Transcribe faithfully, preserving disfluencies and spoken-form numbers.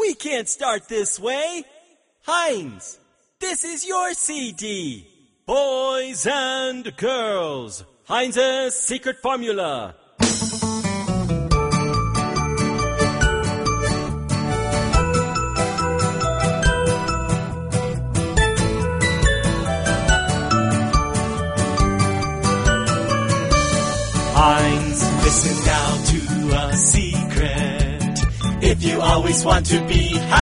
We can't start this way. Heinz, this is your C D. Boys and girls, Heinz's secret formula. Heinz, listen now to a secret. If you always want to be